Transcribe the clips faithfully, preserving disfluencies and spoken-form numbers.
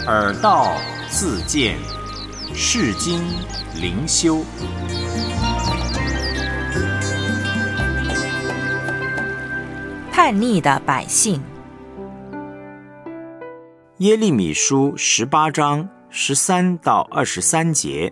耳道自见，世经灵修。 叛逆的百姓。 耶利米书十八章十三到二十三节。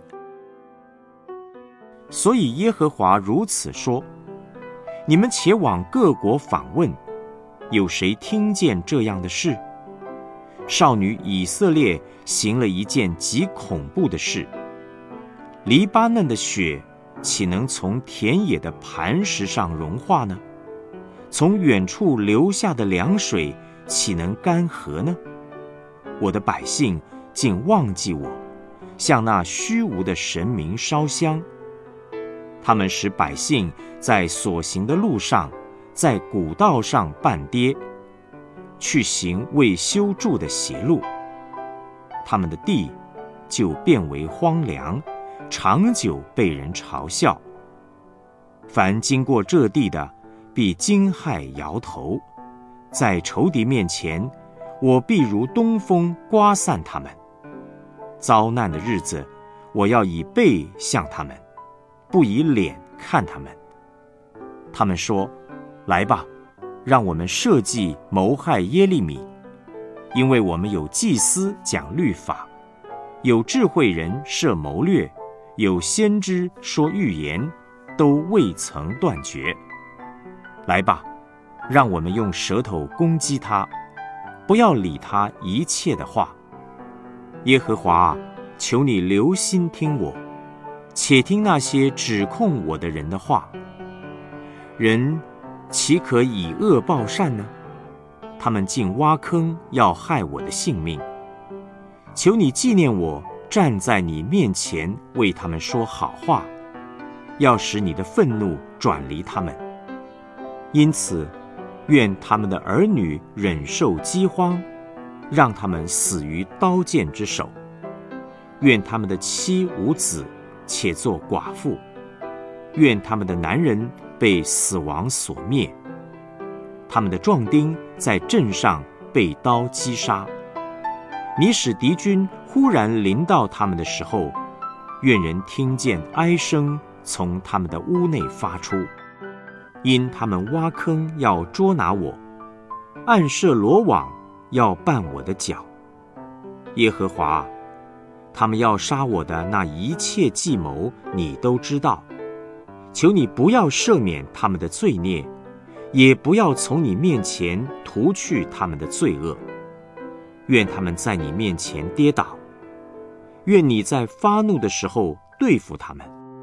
所以耶和华如此说：你们且往各国访问，有谁听见这样的事？少女以色列行了一件极恐怖的事。黎巴嫩的雪岂能从田野的磐石上融化呢？从远处流下的凉水岂能干涸呢？我的百姓竟忘记我，向那虚无的神明烧香。他们使百姓在所行的路上，在古道上半跌，去行未修筑的邪路。他们的地就变为荒凉，长久被人嘲笑。凡经过这地的，必惊骇摇头。在仇敌面前，我必如东风刮散他们。遭难的日子，我要以背向他们，不以脸看他们。他们说：来吧，让我们设计谋害耶利米，因为我们有祭司讲律法，有智慧人设谋略，有先知说预言，都未曾断绝。来吧，让我们用舌头攻击他，不要理他一切的话。耶和华啊，求你留心听我，且听那些指控我的人的话。人岂可以恶报善呢？他们竟挖坑要害我的性命。求你纪念我，站在你面前为他们说好话，要使你的愤怒转离他们。因此，愿他们的儿女忍受饥荒，让他们死于刀剑之手。愿他们的妻无子，且做寡妇。愿他们的男人被死亡所灭，他们的壮丁在阵上被刀击杀。你使敌军忽然临到他们的时候，愿人听见哀声从他们的屋内发出。因他们挖坑要捉拿我，暗设罗网要绊我的脚。耶和华，他们要杀我的那一切计谋，你都知道。求你不要赦免他们的罪孽，也不要从你面前涂去他们的罪恶。愿他们在你面前跌倒，愿你在发怒的时候对付他们。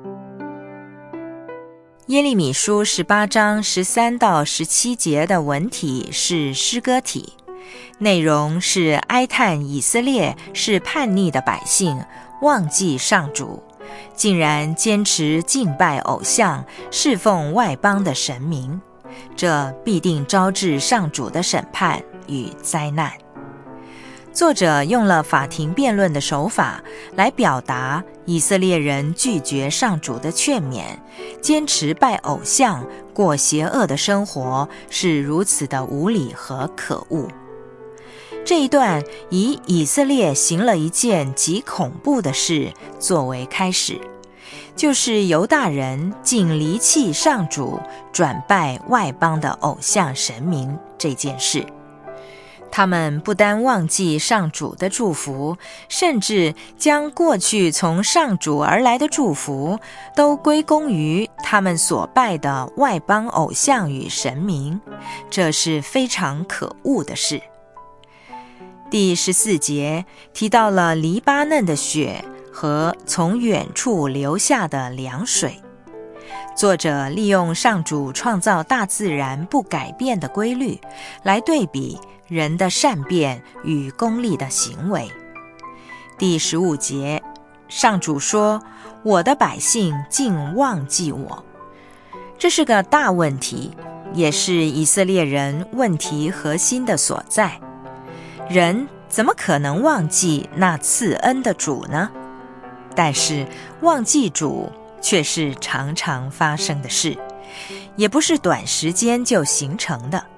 耶利米书十八章十三到十七节的文体是诗歌体，内容是哀叹以色列是叛逆的百姓，忘记上主，竟然坚持敬拜偶像，侍奉外邦的神明，这必定招致上主的审判与灾难。作者用了法庭辩论的手法来表达以色列人拒绝上主的劝勉，坚持拜偶像，过邪恶的生活，是如此的无理和可恶。这一段以以色列行了一件极恐怖的事作为开始，就是犹大人竟离弃上主，转拜外邦的偶像神明这件事。他们不单忘记上主的祝福，甚至将过去从上主而来的祝福都归功于他们所拜的外邦偶像与神明，这是非常可恶的事。第十四节提到了黎巴嫩的雪和从远处流下的凉水。作者利用上主创造大自然不改变的规律，来对比人的善变与功利的行为。第十五节，上主说：我的百姓竟忘记我。这是个大问题，也是以色列人问题核心的所在。人怎么可能忘记那赐恩的主呢？但是忘记主却是常常发生的事，也不是短时间就形成的。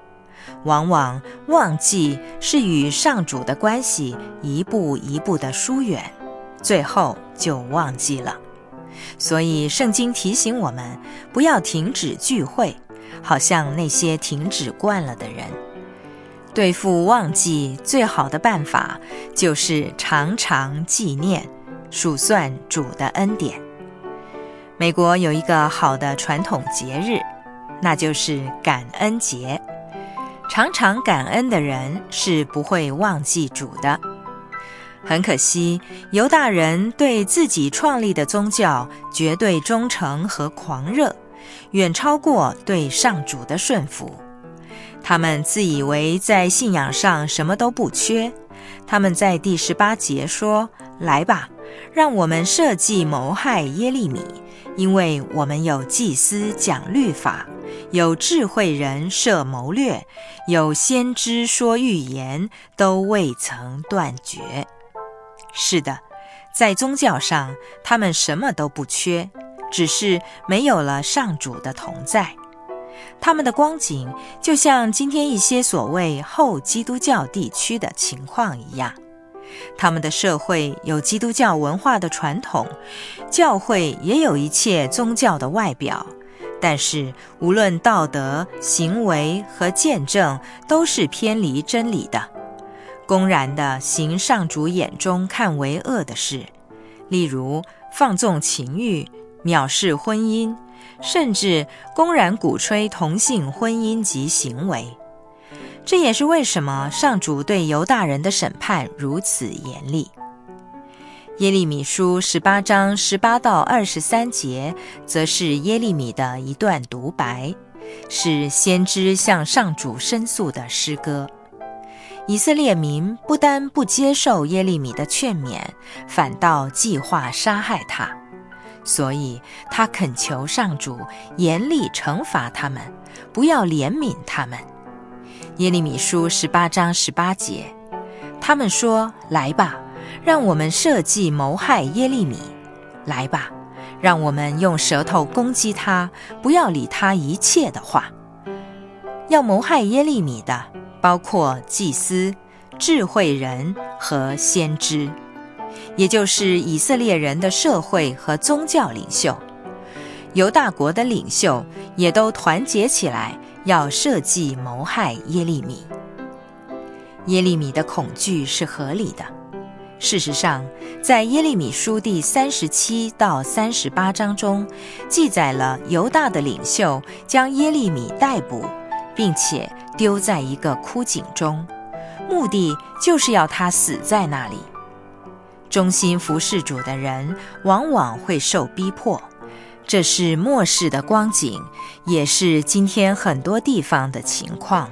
往往忘记是与上主的关系一步一步的疏远，最后就忘记了。所以圣经提醒我们不要停止聚会，好像那些停止惯了的人。对付忘记最好的办法就是常常纪念，数算主的恩典。美国有一个好的传统节日，那就是感恩节。常常感恩的人是不会忘记主的。很可惜，犹大人对自己创立的宗教绝对忠诚和狂热，远超过对上主的顺服。他们自以为在信仰上什么都不缺。他们在第十八节说：来吧，让我们设计谋害耶利米，因为我们有祭司讲律法，有智慧人设谋略，有先知说预言，都未曾断绝。是的，在宗教上他们什么都不缺，只是没有了上主的同在。他们的光景就像今天一些所谓后基督教地区的情况一样，他们的社会有基督教文化的传统，教会也有一切宗教的外表，但是无论道德、行为和见证都是偏离真理的，公然地行上主眼中看为恶的事，例如放纵情欲、藐视婚姻，甚至公然鼓吹同性婚姻及行为。这也是为什么上主对犹大人的审判如此严厉。耶利米书十八章十八到二十三节，则是耶利米的一段独白，是先知向上主申诉的诗歌。以色列民不单不接受耶利米的劝勉，反倒计划杀害他，所以他恳求上主严厉惩罚他们，不要怜悯他们。耶利米书十八章十八节，他们说：来吧，让我们设计谋害耶利米，来吧，让我们用舌头攻击他，不要理他一切的话。要谋害耶利米的包括祭司、智慧人和先知，也就是以色列人的社会和宗教领袖。犹大国的领袖也都团结起来，要设计谋害耶利米。耶利米的恐惧是合理的。事实上，在耶利米书第三十七到三十八章中，记载了犹大的领袖将耶利米逮捕，并且丢在一个枯井中，目的就是要他死在那里。忠心服侍主的人往往会受逼迫，这是末世的光景，也是今天很多地方的情况。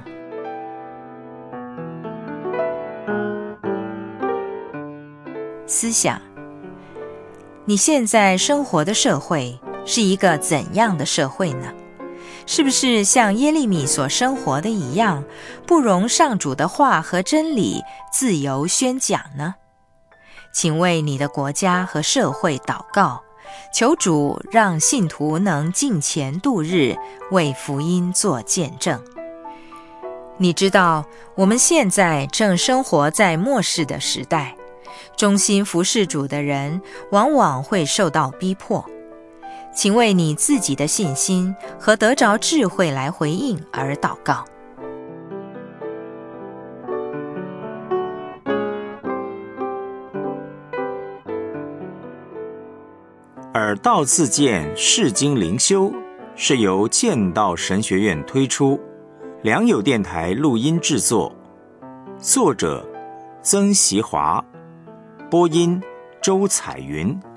思想：你现在生活的社会是一个怎样的社会呢？是不是像耶利米所生活的一样，不容上主的话和真理自由宣讲呢？请为你的国家和社会祷告，求主让信徒能敬虔度日，为福音做见证。你知道，我们现在正生活在末世的时代，忠心服侍主的人往往会受到逼迫。请为你自己的信心和得着智慧来回应而祷告。 耳道自荐释经灵修是由剑道神学院推出，良友电台录音制作，作者曾习华，播音周彩云。